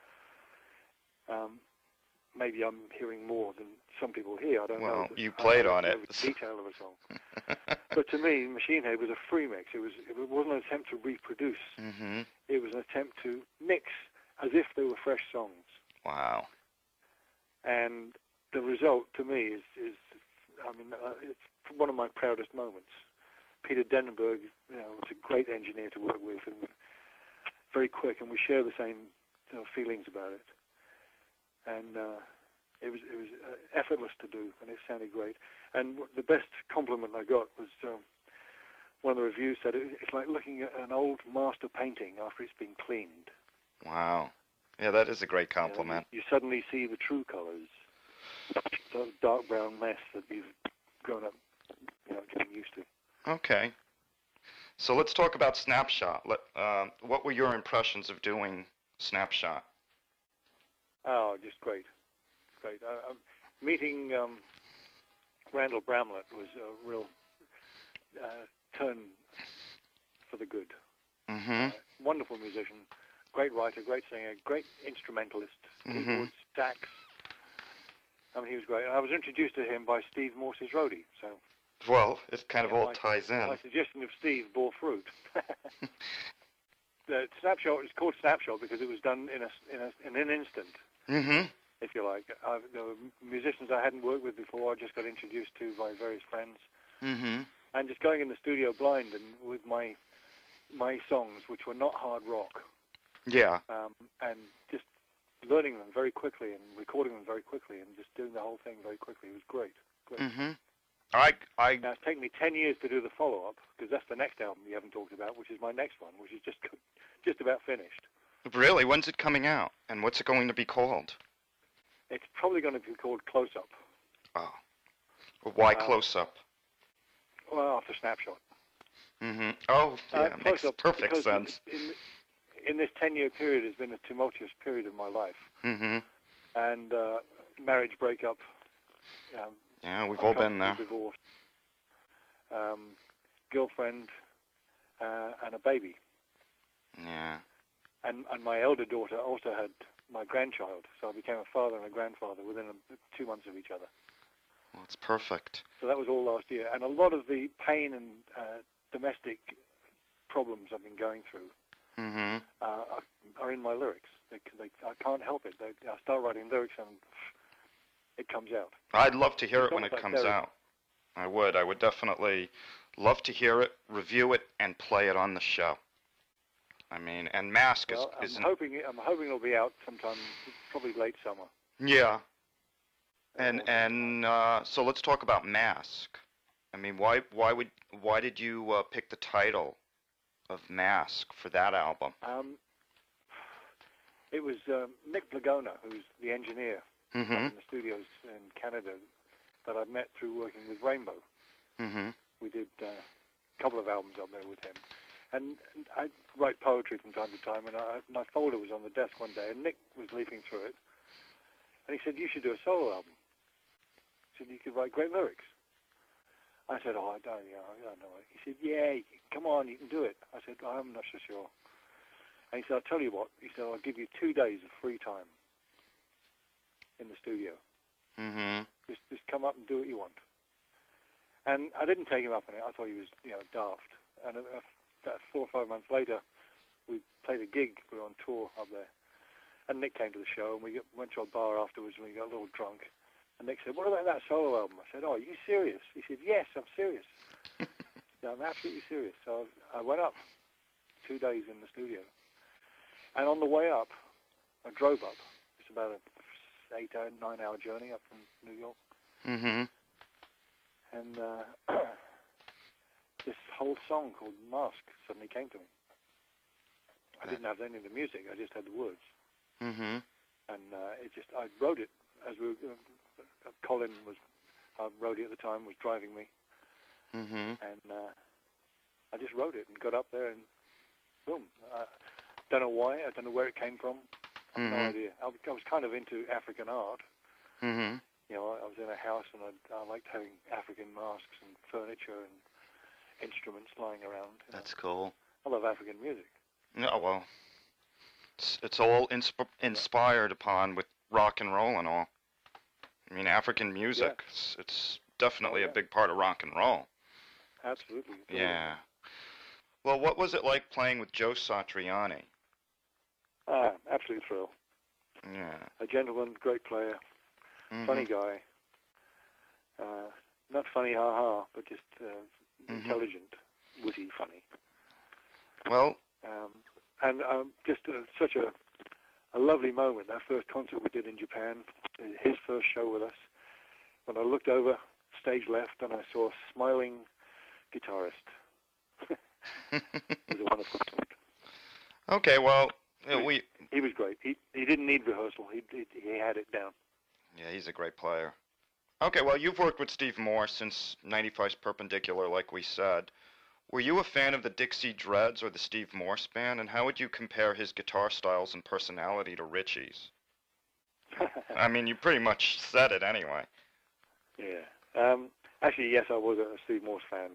Speaker 2: Maybe I'm hearing more than some people hear. I don't know.
Speaker 1: Well, you played on it.
Speaker 2: The detail of a song. But to me, Machine Head was a free mix. It wasn't an attempt to reproduce.
Speaker 1: Mm-hmm.
Speaker 2: It was an attempt to mix as if they were fresh songs.
Speaker 1: Wow.
Speaker 2: And the result, to me, it's one of my proudest moments. Peter Denenberg, was a great engineer to work with, and very quick, and we share the same feelings about it. And it was effortless to do, and it sounded great. And the best compliment I got was one of the reviews said it's like looking at an old master painting after it's been cleaned.
Speaker 1: Wow. Yeah, that is a great compliment.
Speaker 2: You suddenly see the true colors, the dark brown mess that you've grown up, getting used to.
Speaker 1: Okay. So let's talk about Snapshot. What were your impressions of doing Snapshot?
Speaker 2: Oh, just great. Great. Meeting Randall Bramlett was a real turn for the good.
Speaker 1: Mm-hmm.
Speaker 2: Wonderful musician, great writer, great singer, great instrumentalist, keyboards, sax. He was great. I was introduced to him by Steve Morse's roadie, so...
Speaker 1: Well, it kind of all ties in.
Speaker 2: My suggestion of Steve bore fruit. The Snapshot is called Snapshot because it was done in an instant, if you like. There were musicians I hadn't worked with before. I just got introduced to by various friends, and just going in the studio blind and with my songs, which were not hard rock.
Speaker 1: Yeah.
Speaker 2: And just learning them very quickly and recording them very quickly and just doing the whole thing very quickly. It was great.
Speaker 1: Mm-hmm.
Speaker 2: Now, it's taken me 10 years to do the follow-up, because that's the next album you haven't talked about, which is my next one, which is just about finished.
Speaker 1: Really? When's it coming out? And what's it going to be called?
Speaker 2: It's probably going to be called Close Up.
Speaker 1: Oh. Why Close Up?
Speaker 2: Well, after Snapshot.
Speaker 1: Mm-hmm. Oh, yeah, makes perfect sense.
Speaker 2: In this 10-year period has been a tumultuous period of my life.
Speaker 1: Mm-hmm.
Speaker 2: And marriage breakup.
Speaker 1: Yeah, we've all been there.
Speaker 2: Divorce, girlfriend, and a baby.
Speaker 1: Yeah.
Speaker 2: And my elder daughter also had my grandchild, so I became a father and a grandfather within 2 months of each other.
Speaker 1: Well, it's perfect.
Speaker 2: So that was all last year. And a lot of the pain and domestic problems I've been going through are in my lyrics. I can't help it. I start writing lyrics and it comes out.
Speaker 1: I'd love to hear it when it comes out. I would definitely love to hear it, review it, and play it on the show. I mean, and Mask is... I'm
Speaker 2: hoping it'll be out sometime, probably late summer.
Speaker 1: Yeah. And so let's talk about Mask. I mean, why did you pick the title of Mask for that album?
Speaker 2: It was Nick Blagona, who's the engineer up
Speaker 1: Mm-hmm.
Speaker 2: in the studios in Canada, that I met through working with Rainbow.
Speaker 1: Mm-hmm.
Speaker 2: We did a couple of albums up there with him. And I write poetry from time to time, and my folder was on the desk one day, and Nick was leafing through it, and he said, "You should do a solo album." He said, "You could write great lyrics." I said, "Oh, I don't know it." He said, "Yeah, come on, you can do it." I said, "I'm not so sure." And he said, "I'll tell you what." He said, "I'll give you 2 days of free time in the studio.
Speaker 1: Mm-hmm.
Speaker 2: Just come up and do what you want." And I didn't take him up on it. I thought he was, daft. And about 4 or 5 months later, we played a gig. We were on tour up there. And Nick came to the show, and we went to a bar afterwards, and we got a little drunk. And Nick said, "What about that solo album?" I said, "Oh, are you serious?" He said, "Yes, I'm serious." Yeah, I'm absolutely serious. So I went up 2 days in the studio. And on the way up, I drove up. It's about an 8-hour, 9-hour journey up from New York.
Speaker 1: Mm-hmm.
Speaker 2: And this whole song called Mask suddenly came to me. I didn't have any of the music. I just had the words.
Speaker 1: Mm-hmm.
Speaker 2: And I wrote it as we were, Colin wrote it at the time, was driving me.
Speaker 1: Mm-hmm.
Speaker 2: And I just wrote it and got up there and boom. Don't know why. I don't know where it came from. I have no idea. I was kind of into African art.
Speaker 1: Mm-hmm.
Speaker 2: I was in a house and I liked having African masks and furniture and instruments lying around.
Speaker 1: That's cool.
Speaker 2: I love African music.
Speaker 1: No, well, it's all inspired upon with rock and roll and all. I mean, African music, it's definitely a big part of rock and roll.
Speaker 2: Absolutely.
Speaker 1: Yeah. Well, what was it like playing with Joe Satriani?
Speaker 2: Absolute thrill.
Speaker 1: Yeah.
Speaker 2: A gentleman, great player, funny guy. Not funny, ha-ha, but just intelligent, witty, funny.
Speaker 1: Well.
Speaker 2: And just such a lovely moment. That first concert we did in Japan, his first show with us. When I looked over, stage left, and I saw a smiling guitarist. It was a wonderful moment.
Speaker 1: Okay, well,
Speaker 2: he was great. He didn't need rehearsal. He had it down.
Speaker 1: Yeah, he's a great player. Okay, well, you've worked with Steve Morse since 95's Perpendicular, like we said. Were you a fan of the Dixie Dreads or the Steve Morse Band, and how would you compare his guitar styles and personality to Ritchie's? I mean, you pretty much said it anyway.
Speaker 2: Yeah. Actually, yes, I was a Steve Morse fan.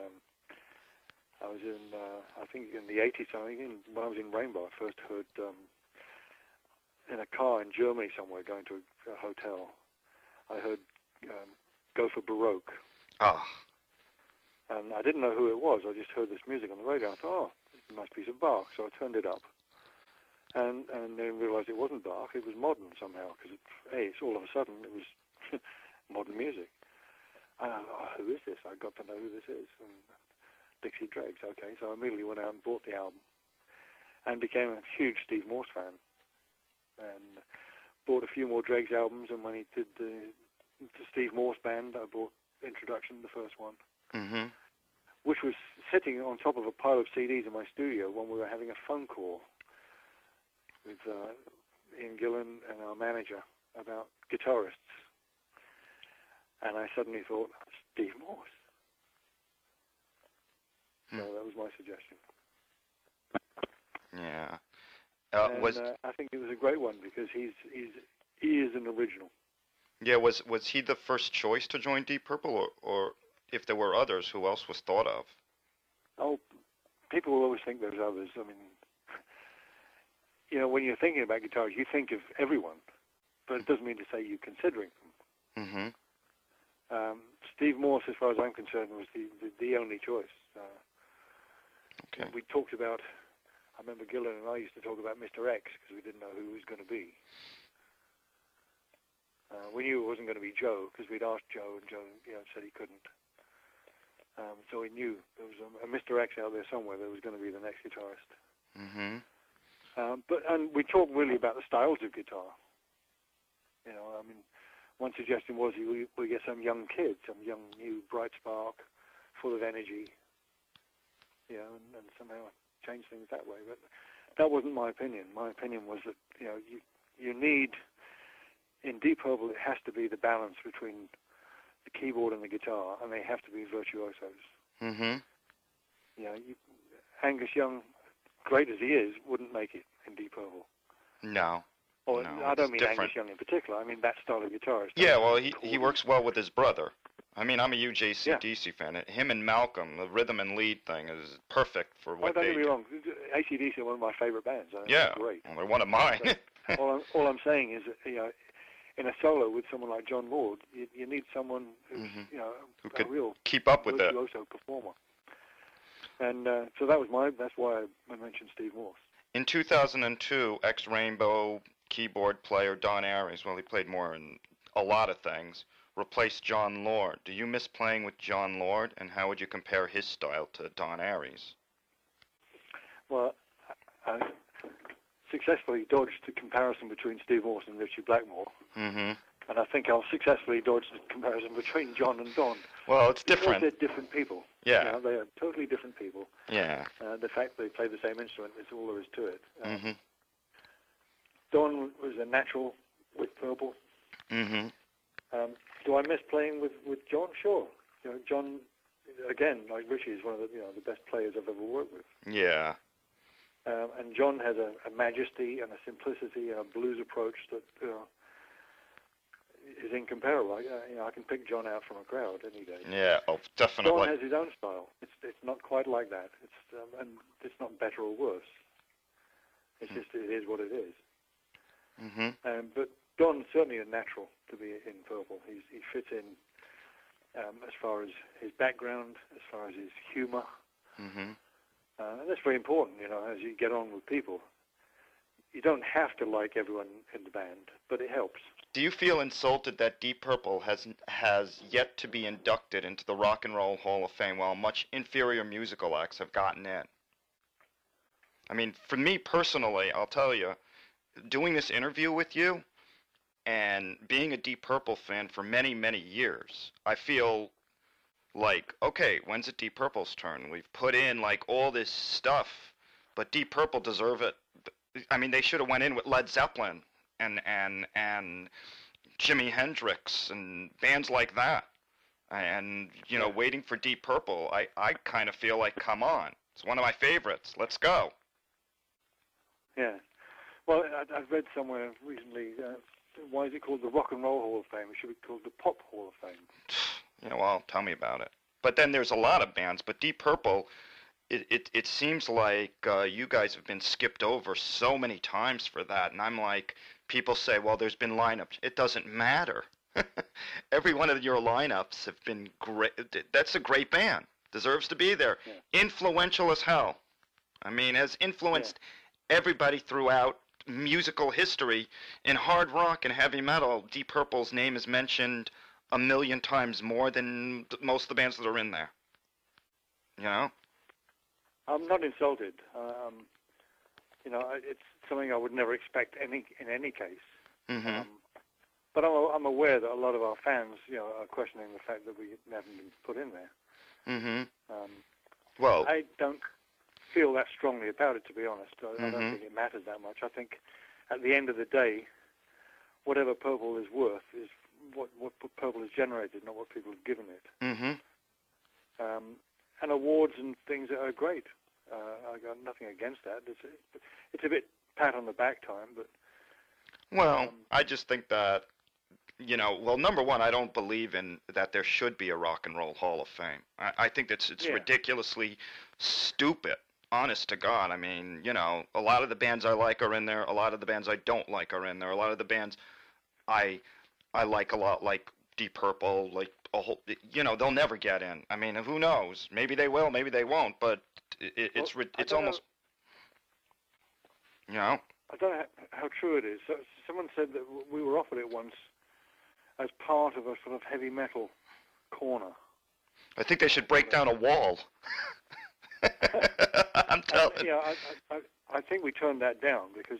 Speaker 2: I was in, I think in the 80s, when I was in Rainbow, I first heard in a car in Germany somewhere going to a hotel, I heard Go for Baroque.
Speaker 1: Oh.
Speaker 2: And I didn't know who it was. I just heard this music on the radio. I thought, oh, it's a nice piece of Bach. So I turned it up. And then realized it wasn't Bach. It was modern somehow. Because, it's all of a sudden, it was modern music. And I thought, oh, who is this? I got to know who this is. And Dixie Dregs, okay. So I immediately went out and bought the album. And became a huge Steve Morse fan. And bought a few more Dregs albums. And when he did the Steve Morse Band, I bought Introduction, the first one.
Speaker 1: Mm-hmm.
Speaker 2: Which was sitting on top of a pile of CDs in my studio when we were having a phone call with Ian Gillan and our manager about guitarists. And I suddenly thought, Steve Morse. So that was my suggestion.
Speaker 1: Yeah.
Speaker 2: I think it was a great one because he is an original.
Speaker 1: Yeah, was he the first choice to join Deep Purple, or if there were others, who else was thought of?
Speaker 2: Oh, people will always think there's others. I mean, when you're thinking about guitars, you think of everyone, but it doesn't mean to say you're considering them.
Speaker 1: Mm-hmm.
Speaker 2: Steve Morse, as far as I'm concerned, was the only choice.
Speaker 1: Okay.
Speaker 2: We talked about, I remember Gillan and I used to talk about Mr. X because we didn't know who he was going to be. We knew it wasn't going to be Joe because we'd asked Joe, and Joe said he couldn't. So we knew there was a Mr. X out there somewhere that was going to be the next guitarist.
Speaker 1: Mm-hmm.
Speaker 2: And we talked really about the styles of guitar. One suggestion was we get some young kid, some young, new, bright spark, full of energy, and somehow change things that way. But that wasn't my opinion. My opinion was that you need, in Deep Purple, it has to be the balance between the keyboard and the guitar, and they have to be virtuosos.
Speaker 1: Mm-hmm.
Speaker 2: Angus Young, great as he is, wouldn't make it in Deep Purple.
Speaker 1: No.
Speaker 2: Or,
Speaker 1: no,
Speaker 2: I don't mean
Speaker 1: different.
Speaker 2: Angus Young in particular. I mean that style of guitarist.
Speaker 1: Yeah, well, he works well with his brother. I mean, I'm a huge AC/DC fan. Him and Malcolm, the rhythm and lead thing is perfect for what
Speaker 2: don't
Speaker 1: they
Speaker 2: get me
Speaker 1: do.
Speaker 2: wrong. AC/DC are one of my favorite bands.
Speaker 1: Yeah,
Speaker 2: they're great.
Speaker 1: well, they're one of mine.
Speaker 2: all I'm saying is that, in a solo with someone like John Lord, you need someone who's
Speaker 1: who
Speaker 2: a
Speaker 1: could
Speaker 2: real
Speaker 1: keep up with it.
Speaker 2: virtuoso performer. And so that's why I mentioned Steve Morse.
Speaker 1: In 2002, ex-Rainbow keyboard player Don Aries, well, he played more in a lot of things, replaced John Lord. Do you miss playing with John Lord, and how would you compare his style to Don Aries?
Speaker 2: Well, I successfully dodged the comparison between Steve Morse and Ritchie Blackmore.
Speaker 1: Mm-hmm.
Speaker 2: And I think I'll successfully dodge the comparison between John and Don.
Speaker 1: Well, it's different.
Speaker 2: Because they're different people.
Speaker 1: Yeah.
Speaker 2: They are totally different people.
Speaker 1: Yeah.
Speaker 2: The fact they play the same instrument is all there is to it.
Speaker 1: Mm-hmm.
Speaker 2: Don was a natural with Purple.
Speaker 1: Mm-hmm.
Speaker 2: Do I miss playing with John? Sure. John, again, like Ritchie, is one of the best players I've ever worked with.
Speaker 1: Yeah.
Speaker 2: And John has a majesty and a simplicity and a blues approach that is incomparable. I can pick John out from a crowd any day.
Speaker 1: Yeah, oh, definitely.
Speaker 2: John has his own style. It's not quite like that. And it's not better or worse. It's just it is what it is.
Speaker 1: Mm-hmm.
Speaker 2: But Don's certainly a natural to be in Purple. He fits in as far as his background, as far as his humour.
Speaker 1: Mm-hmm.
Speaker 2: And that's very important, as you get on with people. You don't have to like everyone in the band, but it helps.
Speaker 1: Do you feel insulted that Deep Purple has yet to be inducted into the Rock and Roll Hall of Fame while much inferior musical acts have gotten in? I mean, for me personally, I'll tell you, doing this interview with you and being a Deep Purple fan for many, many years, I feel like, okay, when's it Deep Purple's turn? We've put in like all this stuff, but Deep Purple deserve it. I mean, they should have went in with Led Zeppelin and Jimi Hendrix and bands like that. And, waiting for Deep Purple, I kind of feel like, come on. It's one of my favorites. Let's go.
Speaker 2: Yeah. Well, I've read somewhere recently, why is it called the Rock and Roll Hall of Fame? It should be called the Pop Hall of Fame.
Speaker 1: Well, tell me about it. But then there's a lot of bands, but Deep Purple, it seems like you guys have been skipped over so many times for that. And I'm like, people say, well, there's been lineups. It doesn't matter. Every one of your lineups have been great. That's a great band. Deserves to be there. Yeah. Influential as hell. I mean, has influenced everybody throughout musical history. In hard rock and heavy metal, Deep Purple's name is mentioned 1 million times more than most of the bands that are in there.
Speaker 2: I'm not insulted. It's something I would never expect in any case.
Speaker 1: Mm-hmm.
Speaker 2: But I'm aware that a lot of our fans, are questioning the fact that we haven't been put in there.
Speaker 1: Mm-hmm. Well,
Speaker 2: I don't feel that strongly about it, to be honest. I
Speaker 1: Mm-hmm.
Speaker 2: don't think it matters that much. I think at the end of the day, whatever Purple is worth is what Purple has generated, not what people have given it.
Speaker 1: Mm-hmm.
Speaker 2: And awards and things are great. I got nothing against that. It's a bit pat on the back time, but...
Speaker 1: Well, I just think that, number one, I don't believe in that there should be a Rock and Roll Hall of Fame. I think it's ridiculously stupid, honest to God. I mean, a lot of the bands I like are in there. A lot of the bands I don't like are in there. A lot of the bands I like a lot, like Deep Purple, like a whole, they'll never get in. I mean, who knows? Maybe they will, maybe they won't, but it's almost,
Speaker 2: I don't know how true it is. So, someone said that we were offered it once as part of a sort of heavy metal corner.
Speaker 1: I think they should break down a wall. I'm telling you.
Speaker 2: I think we turned that down because,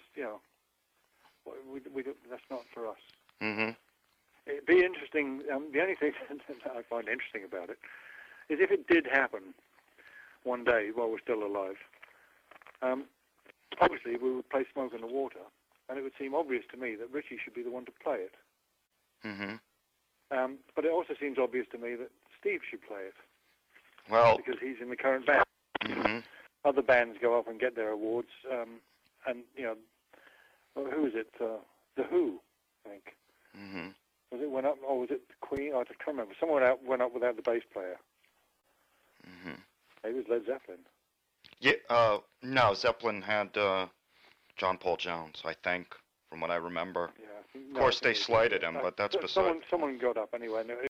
Speaker 2: that's not for us.
Speaker 1: Mm-hmm.
Speaker 2: It'd be interesting. The only thing that I find interesting about it is if it did happen one day while we're still alive, obviously we would play Smoke on the Water, and it would seem obvious to me that Richie should be the one to play it.
Speaker 1: Mhm.
Speaker 2: But it also seems obvious to me that Steve should play it
Speaker 1: Well.
Speaker 2: because he's in the current band.
Speaker 1: Mhm.
Speaker 2: Other bands go up and get their awards, and who is it? The Who, I think.
Speaker 1: Mhm.
Speaker 2: Was it went up, or was it Queen? I just can't remember. Someone went up without the bass player.
Speaker 1: Mhm.
Speaker 2: Maybe it was Led Zeppelin.
Speaker 1: Yeah. No, Zeppelin had John Paul Jones, I think, from what I remember.
Speaker 2: Yeah.
Speaker 1: Of course, they slighted him, but that's beside.
Speaker 2: Someone got up anyway. And